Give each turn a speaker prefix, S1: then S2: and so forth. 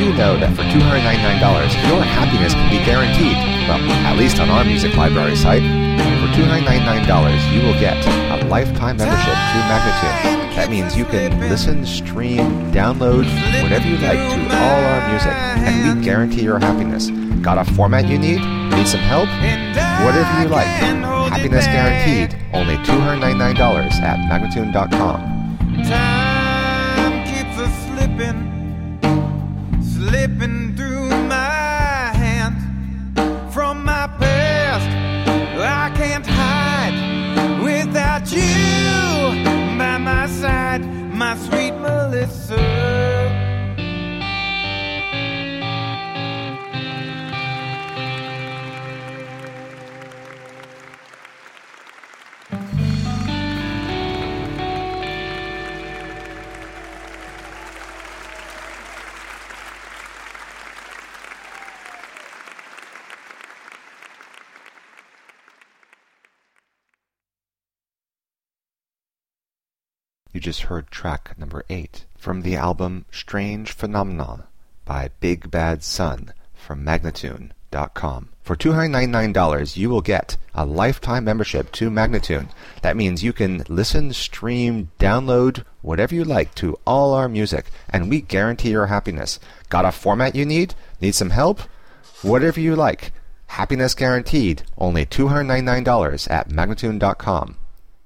S1: you know that for $299, your happiness can be guaranteed? Well, at least on our music library site. For $299, you will get a lifetime membership to Magnatune. That means you can listen, stream, download, whatever you like to all our music, and we guarantee your happiness. Got a format you need? Need some help? Whatever you like. Happiness guaranteed. Only $299 at Magnatune.com.
S2: Time keeps us slipping through my hands from my past. I can't hide without you by my side, my sweet Melissa.
S1: You just heard track number 8 from the album Strange Phenomena by Big Bad Sun from Magnatune.com. For $299, you will get a lifetime membership to Magnatune. That means you can listen, stream, download, whatever you like to all our music, and we guarantee your happiness. Got a format you need? Need some help? Whatever you like. Happiness guaranteed. Only $299 at Magnatune.com.